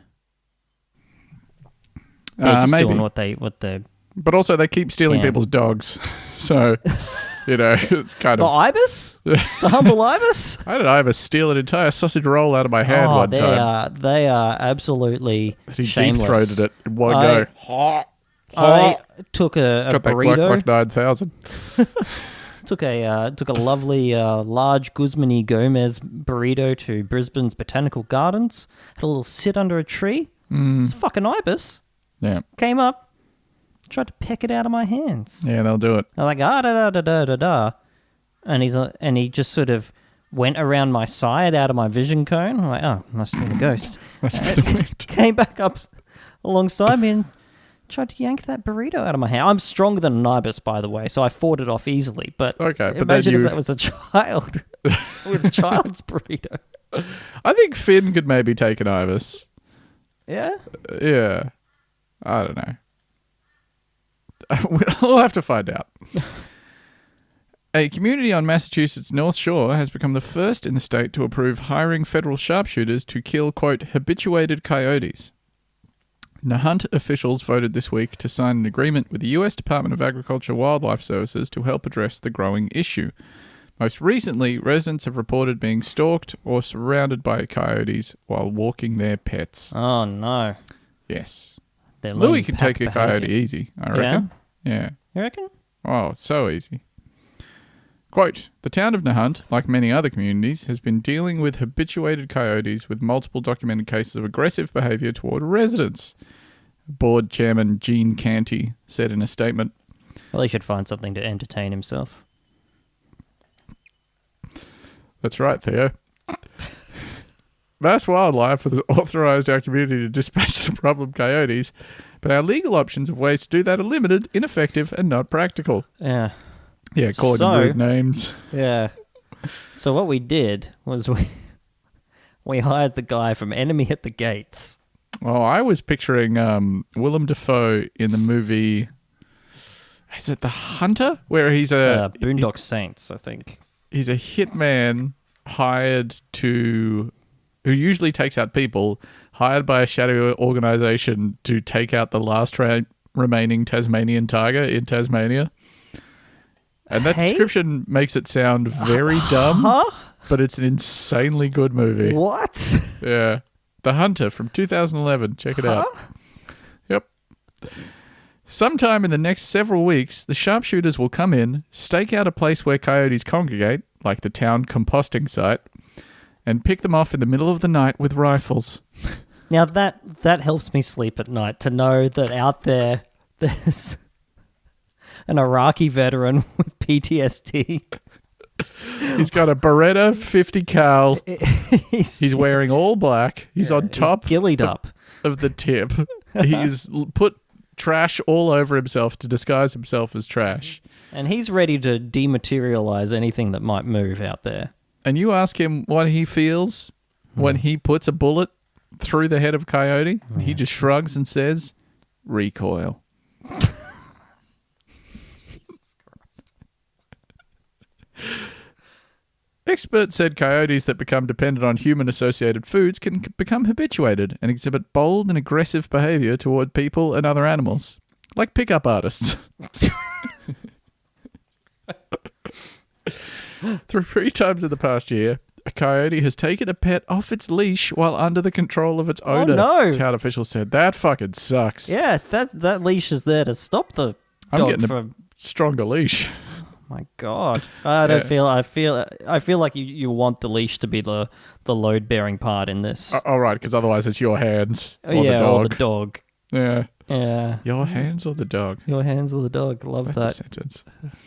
they're just maybe. doing what they. But also, they keep stealing Can. people's dogs. So, it's kind The of... ibis, the humble ibis. I don't know, I ever steal an entire sausage roll out of my hand one time. They are absolutely He shameless. deep-throated it in one I- go. I took a Got that burrito. Glock 9000. Took a lovely large Guzman y Gomez burrito to Brisbane's Botanical Gardens. Had a little sit under a tree. It's fucking ibis. Yeah. Came up, tried to peck it out of my hands. Yeah, they'll do it. I'm like, da da da da da da, and he just sort of went around my side out of my vision cone. I'm like, oh, must have been a ghost. That's pretty weird. Came back up alongside me and tried to yank that burrito out of my hand. I'm stronger than an ibis, by the way, so I fought it off easily. But Okay, but imagine then if that was a child with a child's burrito. I think Finn could maybe take an ibis. Yeah? Yeah. I don't know. We'll have to find out. A community on Massachusetts' North Shore has become the first in the state to approve hiring federal sharpshooters to kill, quote, habituated coyotes. Nahant officials voted this week to sign an agreement with the U.S. Department of Agriculture and Wildlife Services to help address the growing issue. Most recently, residents have reported being stalked or surrounded by coyotes while walking their pets. Oh, no. Yes. They're Louis learning can pack take a coyote behavior. easy, I reckon. Yeah. You reckon? Oh, it's so easy. Quote, the town of Nahant, like many other communities, has been dealing with habituated coyotes with multiple documented cases of aggressive behaviour toward residents. Board Chairman Gene Canty said in a statement. Well, he should find something to entertain himself. That's right, Theo. Mass Wildlife has authorised our community to dispatch the problem coyotes, but our legal options of ways to do that are limited, ineffective, and not practical. Yeah. Yeah, calling So- them rude names. Yeah. So what we did was we hired the guy from Enemy at the Gates. Oh, I was picturing Willem Dafoe in the movie. Is it The Hunter? Where he's Boondock Saints, I think. he's a hitman hired to, who usually takes out people, hired by a shadow organization to take out the last remaining Tasmanian tiger in Tasmania. And that Hey? description makes it sound very dumb, Huh? but it's an insanely good movie. What? Yeah. The Hunter from 2011. Check it out. Yep. Sometime in the next several weeks, the sharpshooters will come in, stake out a place where coyotes congregate, like the town composting site, and pick them off in the middle of the night with rifles. Now that helps me sleep at night to know that out there's an Iraqi veteran with PTSD. He's got a Beretta 50 cal. he's He's wearing all black. He's on top He's gillied up. of the tip. He's put trash all over himself to disguise himself as trash. And he's ready to dematerialize anything that might move out there. And you ask him what he feels when he puts a bullet through the head of a coyote, he just shrugs and says, recoil. Experts said coyotes that become dependent on human-associated foods can become habituated and exhibit bold and aggressive behavior toward people and other animals, like pickup artists. Three times in the past year, a coyote has taken a pet off its leash while under the control of its owner. no. Town officials said, that fucking sucks. Yeah, that leash is there to stop the I'm dog getting from. a stronger leash. My God, I don't Yeah. I feel like you want the leash to be the load bearing part in this. All right, because otherwise it's your hands or yeah, the dog. or the dog. Yeah. Yeah, Your hands or the dog? your hands or the dog. Love That's a that. sentence.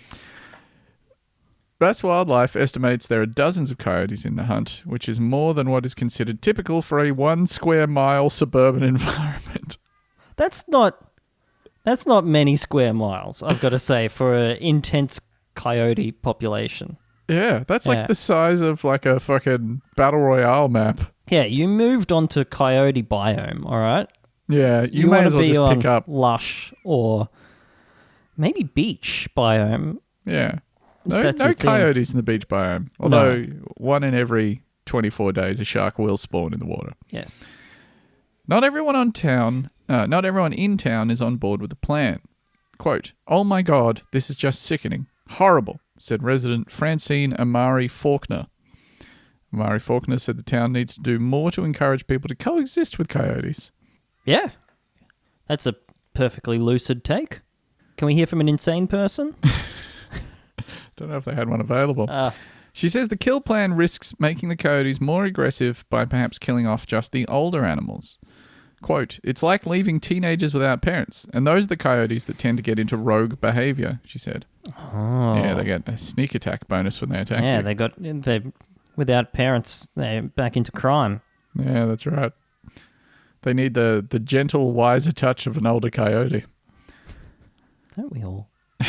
Mass Wildlife estimates there are dozens of coyotes in the hunt, which is more than what is considered typical for a 1 square mile suburban environment. That's not many square miles. I've got to say for an intense coyote population. Yeah, that's Yeah. like the size of like a fucking battle royale map. Yeah, you moved on to coyote biome. All right. Yeah, you may wanna as well be just on pick up. lush or maybe beach biome. Yeah. No that's your thing. coyotes in the beach biome. Although one in every 24 days a shark will spawn in the water. Yes. Not everyone in town is on board with the plan. Quote, "Oh my God, this is just sickening. Horrible," said resident Francine Amari Faulkner. Amari Faulkner said the town needs to do more to encourage people to coexist with coyotes. Yeah. That's a perfectly lucid take. Can we hear from an insane person? Don't know if they had one available. Ah. She says the kill plan risks making the coyotes more aggressive by perhaps killing off just the older animals. Quote, "It's like leaving teenagers without parents, and those are the coyotes that tend to get into rogue behavior," she said. Oh. Yeah, they get a sneak attack bonus when they attack Yeah, you. they're without parents, they're back into crime. Yeah, that's right. They need the gentle, wiser touch of an older coyote. Don't we all?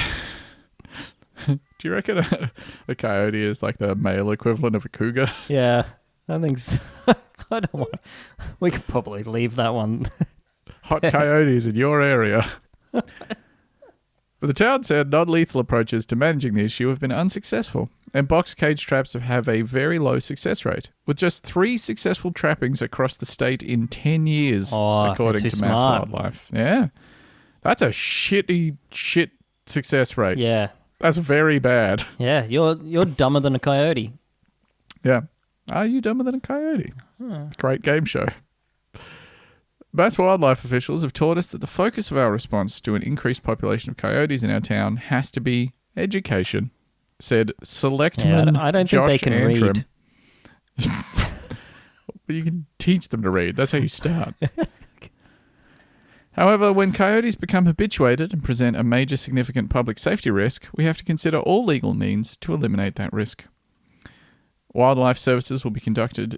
Do you reckon a coyote is like the male equivalent of a cougar? Yeah, I think so. I don't want. We could probably leave that one. Hot coyotes in your area. But the town said non-lethal approaches to managing the issue have been unsuccessful, and box cage traps have a very low success rate, with just 3 successful trappings across the state in 10 years, according they're to too Mass smart. Wildlife. Yeah. That's a shit success rate. Yeah, That's very bad. yeah. You're dumber than a coyote. Yeah. Are you dumber than a coyote? Great game show. Mass wildlife officials have taught us that the focus of our response to an increased population of coyotes in our town has to be education, said Selectman I don't Josh think they can Antrim. read. But you can teach them to read. That's how you start. However, when coyotes become habituated and present a major significant public safety risk, we have to consider all legal means to eliminate that risk. Wildlife services will be conducted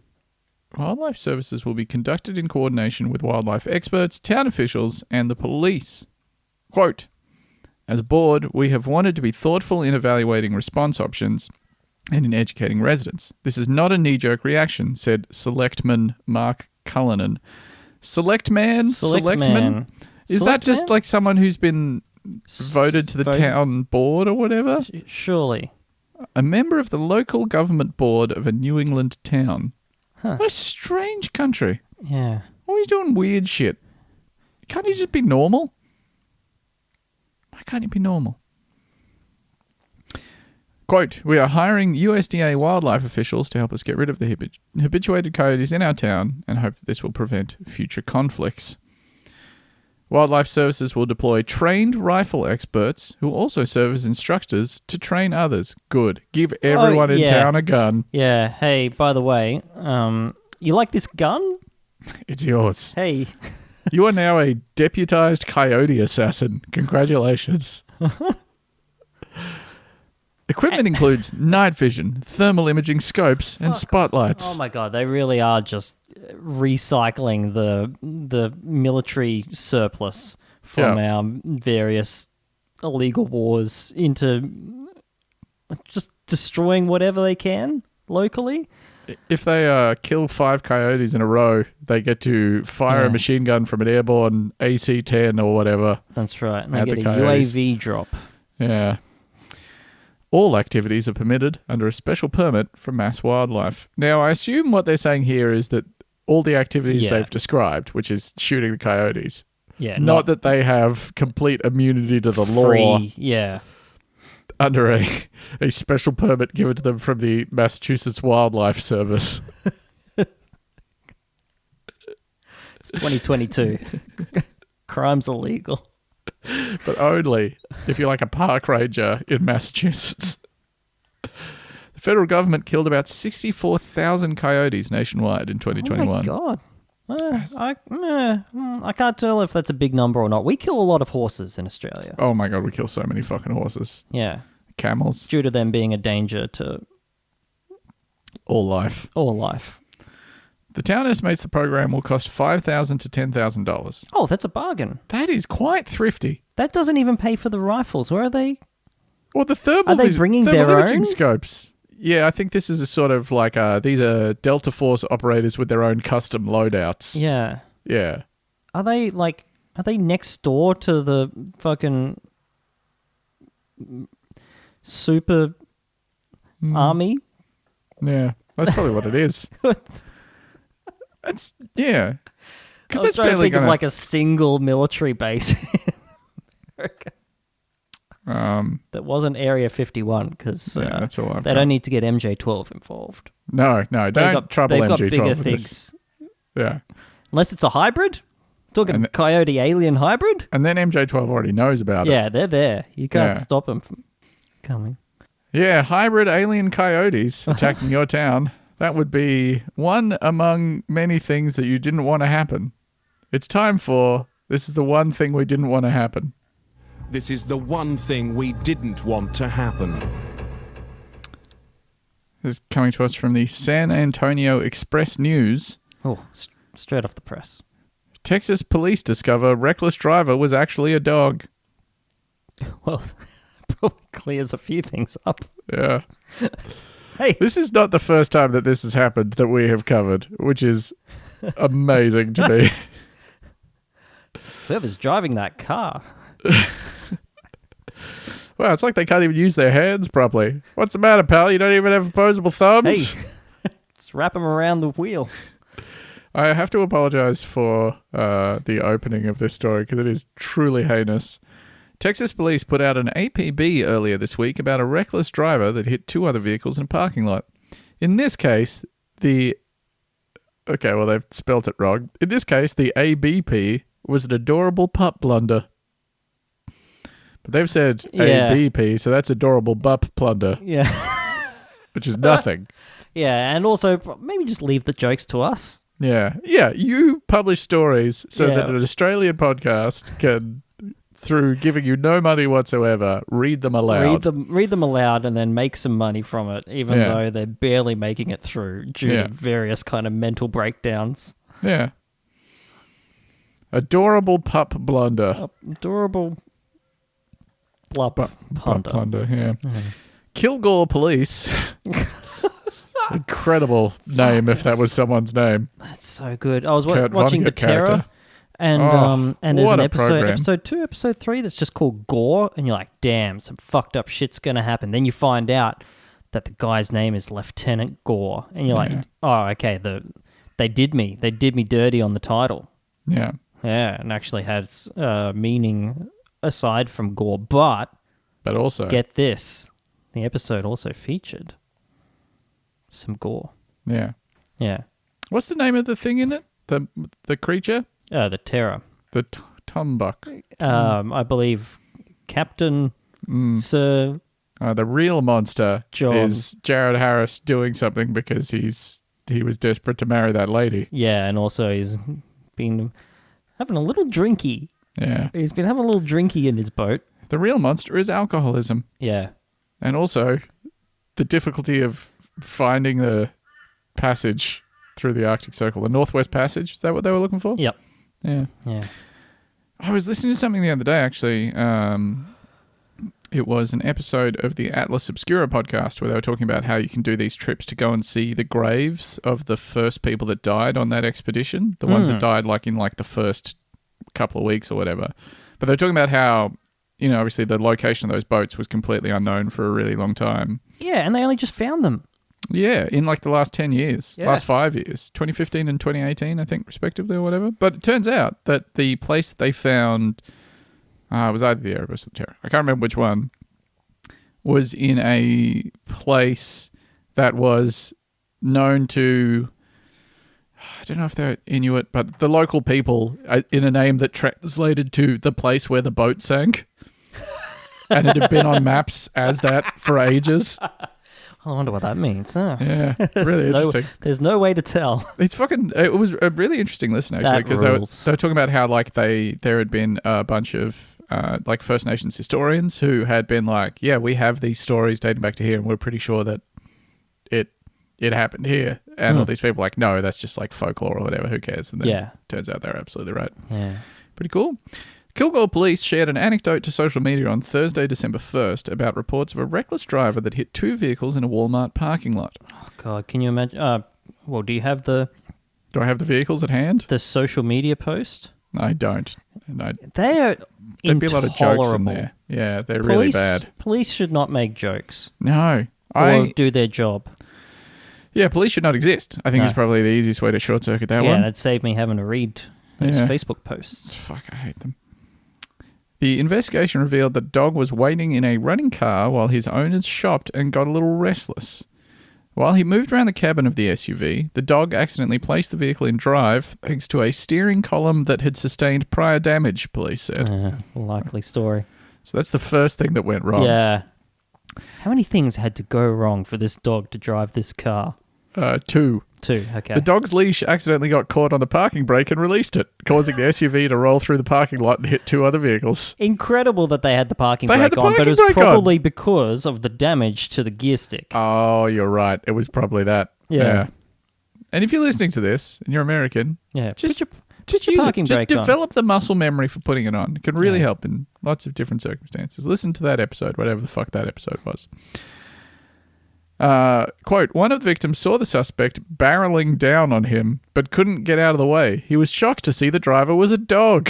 in coordination with wildlife experts, town officials, and the police. Quote, "As a board, we have wanted to be thoughtful in evaluating response options and in educating residents. This is not a knee-jerk reaction," said Selectman Mark Cullinan. Selectman? Selectman. Is that just Selectman? like someone who's been voted to the voted- town board or whatever? Surely. A member of the local government board of a New England town. Huh. What a strange country. Yeah. Always doing weird shit. Can't you just be normal? Why can't you be normal? Quote, "We are hiring USDA wildlife officials to help us get rid of the habituated coyotes in our town and hope that this will prevent future conflicts. Wildlife Services will deploy trained rifle experts who also serve as instructors to train others." Good. Give everyone in yeah. town a gun. Yeah. Hey, by the way, you like this gun? It's yours. Hey. You are now a deputized coyote assassin. Congratulations. Equipment includes night vision, thermal imaging scopes, and spotlights. Oh my god, they really are just recycling the military surplus from our various illegal wars into just destroying whatever they can locally. If they kill 5 coyotes in a row, they get to fire a machine gun from an airborne AC-10 or whatever. That's right. And they At get the a coyotes. UAV drop. Yeah. All activities are permitted under a special permit from Mass Wildlife. Now, I assume what they're saying here is that all the activities they've described, which is shooting the coyotes, Yeah. not that they have complete immunity to the free. law Yeah. under a special permit given to them from the Massachusetts Wildlife Service. It's 2022. Crime's illegal. But only if you're like a park ranger in Massachusetts. The federal government killed about 64,000 coyotes nationwide in 2021. Oh my god. I can't tell if that's a big number or not. We kill a lot of horses in Australia. Oh my god, we kill so many fucking horses. Yeah. Camels. Due to them being a danger to All life. all life. The town estimates the program will cost $5,000 to $10,000. Oh, that's a bargain. That is quite thrifty. That doesn't even pay for the rifles. Where are they? Well, the thermal, Are they bringing thermal their imaging own? scopes. Yeah, I think this is a sort of like these are Delta Force operators with their own custom loadouts. Yeah. Yeah. Are they next door to the fucking super army? Yeah. That's probably what it is. That's, yeah. Because I was that's trying to barely think of going like a single military base in America that wasn't Area 51 because Yeah, that's all I've they got. don't need to get MJ12 involved. No, don't trouble they've got MG12 bigger with this. things. Yeah. Unless it's a hybrid. Talking And- Coyote Alien hybrid? And then MJ12 already knows about it. Yeah, they're there. You can't Yeah. stop them from coming. Yeah, hybrid alien coyotes attacking your town. That would be one among many things that you didn't want to happen. It's time for this is the one thing we didn't want to happen. This is the one thing we didn't want to happen. This is coming to us from the San Antonio Express News. Oh, straight off the press. Texas police discover reckless driver was actually a dog. Well, probably clears a few things up. Yeah. Hey, This is not the first time that this has happened that we have covered, which is amazing to me. whoever's driving that car. Wow, it's like they can't even use their hands properly. What's the matter, pal? You don't even have opposable thumbs? Hey, just wrap them around the wheel. I have to apologize for the opening of this story because it is truly heinous. Texas police put out an APB earlier this week about a reckless driver that hit two other vehicles in a parking lot. In this case, they've spelt it wrong. In this case, the ABP was an adorable pup blunder. But they've said Yeah. ABP, so that's adorable bup plunder, Yeah. which is nothing. Yeah, and also maybe just leave the jokes to us. Yeah, you publish stories so that Yeah. an Australian podcast can, through giving you no money whatsoever, read them aloud. Read them aloud and then make some money from it, even Yeah. though they're barely making it through due Yeah. to various kind of mental breakdowns. Yeah. Adorable pup blunder. Adorable blup Pup ponder. blunder, yeah. Kilgore Police. Incredible name if that was someone's name. That's so good. I was Kurt watching Vonnegut The Terror, character. and Oh, and there's what an a episode, program. episode 2, episode 3 that's just called Gore, and you're like, damn, some fucked up shit's gonna happen. Then you find out that the guy's name is Lieutenant Gore, and you're Yeah. like, oh, okay, they did me dirty on the title. Yeah. Yeah, and actually has meaning aside from gore. But But also, get this, the episode also featured some gore. yeah. Yeah, What's the name of the thing in it? The creature? The Terror. The Tumbuk. I believe Captain Sir. The real monster John. is Jared Harris doing something because he was desperate to marry that lady. Yeah, and also he's been having a little drinky. Yeah. He's been having a little drinky in his boat. The real monster is alcoholism. Yeah. And also the difficulty of finding the passage through the Arctic Circle. The Northwest Passage, is that what they were looking for? Yep. Yeah. Yeah. I was listening to something the other day, actually. It was an episode of the Atlas Obscura podcast where they were talking about how you can do these trips to go and see the graves of the first people that died on that expedition. The ones that died like in like the first couple of weeks or whatever. But they're talking about how, you know, obviously the location of those boats was completely unknown for a really long time. Yeah, and they only just found them. Yeah, in like the last 10 years, Yeah. last 5 years, 2015 and 2018, I think, respectively, or whatever. But it turns out that the place they found was either the Erebus or the Terror. I can't remember which one. Was in a place that was known to, I don't know if they're Inuit, but the local people in a name that translated to the place where the boat sank. And it had been on maps as that for ages. I wonder what that means. Huh? Yeah, really interesting. There's no way to tell. It was a really interesting listen, actually, That because they rules. were talking about how like there had been a bunch of like First Nations historians who had been like, yeah, we have these stories dating back to here, and we're pretty sure that it happened here. And all these people were like, no, that's just like folklore or whatever. Who cares? And then Yeah. turns out they're absolutely right. Yeah. Pretty cool. Kilgore Police shared an anecdote to social media on Thursday, December 1st about reports of a reckless driver that hit two vehicles in a Walmart parking lot. Oh, God, can you imagine? Well, do you have the Do I have the vehicles at hand? social media post? I don't. And They are there'd be a lot of jokes in intolerable. there. Yeah, they're really bad. Police should not make jokes No. or do their job. Yeah, police should not exist. I think No. it's probably the easiest way to short circuit that Yeah, one. and it'd save me having to read those Yeah. Facebook posts. Fuck, I hate them. The investigation revealed the dog was waiting in a running car while his owners shopped and got a little restless. While he moved around the cabin of the SUV, the dog accidentally placed the vehicle in drive thanks to a steering column that had sustained prior damage, police said. Likely story. So that's the first thing that went wrong. Yeah. How many things had to go wrong for this dog to drive this car? 2. 2, okay. The dog's leash accidentally got caught on the parking brake and released it, causing the SUV to roll through the parking lot and hit 2 other vehicles. Incredible that they had the parking They brake had the on, but parking it was brake on. probably because of the damage to the gear stick. Oh, you're right. It was probably that. Yeah. And if you're listening to this and you're American, Yeah, just put just your use parking it. Just brake on. develop the muscle memory for putting it on. It can really Yeah. help in lots of different circumstances. Listen to that episode, whatever the fuck that episode was. Quote, one of the victims saw the suspect barreling down on him, but couldn't get out of the way. He was shocked to see the driver was a dog.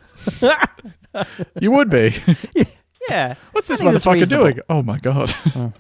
You would be. Yeah. What's this I think that's motherfucker reasonable. doing? Oh my god.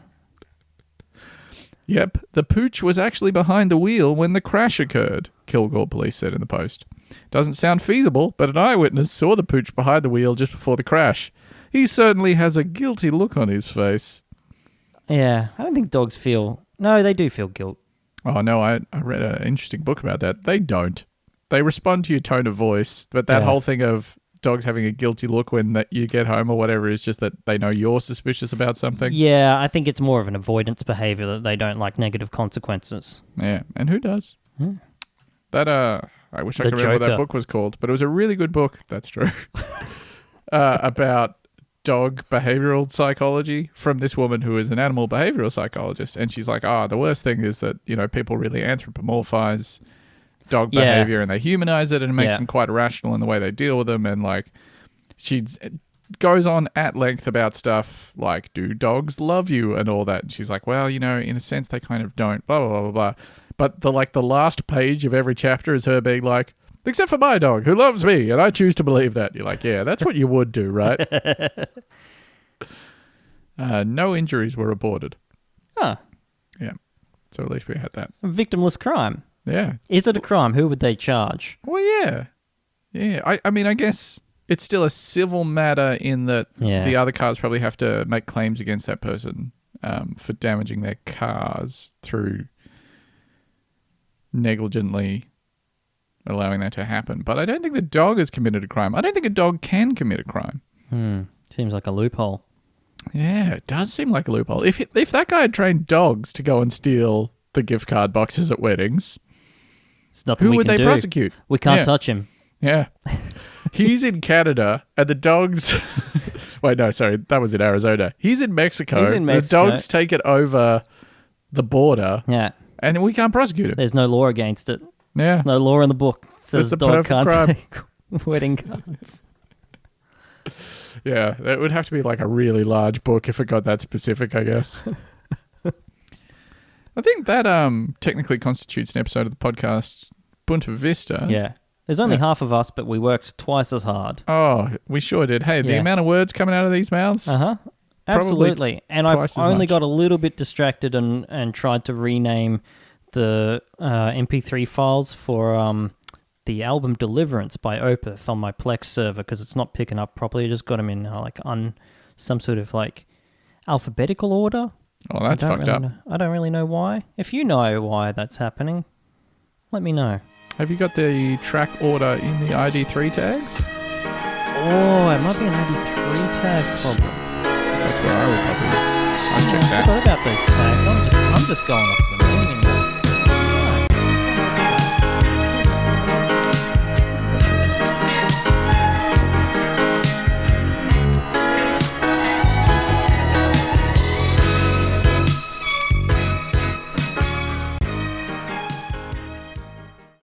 Yep, the pooch was actually behind the wheel when the crash occurred, Kilgore police said in the post. Doesn't sound feasible, but an eyewitness saw the pooch behind the wheel just before the crash. He certainly has a guilty look on his face. Yeah, I don't think dogs feel... No, they do feel guilt. Oh no, I read an interesting book about that. They don't. They respond to your tone of voice, but that Yeah. whole thing of dogs having a guilty look when that you get home or whatever is just that they know you're suspicious about something. Yeah, I think it's more of an avoidance behavior that they don't like negative consequences. Yeah, and who does? That I wish I The could remember what that Joker. book was called, but it was a really good book. That's true. About dog behavioral psychology from this woman who is an animal behavioral psychologist, and she's like, the worst thing is that people really anthropomorphize dog Yeah. behavior and they humanize it, and it makes Yeah. them quite irrational in the way they deal with them, and like she goes on at length about stuff like, do dogs love you and all that, and she's like, well, in a sense they kind of don't, blah blah blah blah blah. But the last page of every chapter is her being like, except for my dog who loves me and I choose to believe that. You're like, yeah, that's what you would do, right? No injuries were reported. Huh. Yeah, so at least we had that. Victimless crime. Yeah. Is it a crime? Who would they charge? Well, yeah. I mean, I guess it's still a civil matter in that Yeah. the other cars probably have to make claims against that person for damaging their cars through negligently allowing that to happen. But I don't think the dog has committed a crime. I don't think a dog can commit a crime. Seems like a loophole. Yeah, it does seem like a loophole. If that guy had trained dogs to go and steal the gift card boxes at weddings, It's nothing who we would can they do. prosecute? We can't Yeah. touch him. Yeah. He's in Canada and the dogs... Wait, no, sorry. That was in Arizona. He's in Mexico. He's in Mexico. The dogs take it over the border Yeah. and we can't prosecute him. There's no law against it. Yeah. There's no law in the book that says the the dog perfect can't crime. take wedding cards. Yeah. That would have to be like a really large book if it got that specific, I guess. I think that technically constitutes an episode of the podcast Bunta Vista. Yeah. There's only Yeah. half of us, but we worked twice as hard. Oh, we sure did. Hey, the Yeah. amount of words coming out of these mouths. Uh-huh. Probably Absolutely. And I twice as only much. got a little bit distracted and tried to rename the MP3 files for the album Deliverance by Opeth on my Plex server because it's not picking up properly. I just got them in on some sort of like alphabetical order. Oh, that's I don't fucked really up. know- I don't really know why. If you know why that's happening, let me know. Have you got the track order in the ID3 tags? Oh, it might be an 83 tag problem. That's where I would probably uncheck I that. forgot about those tags. I'm just going off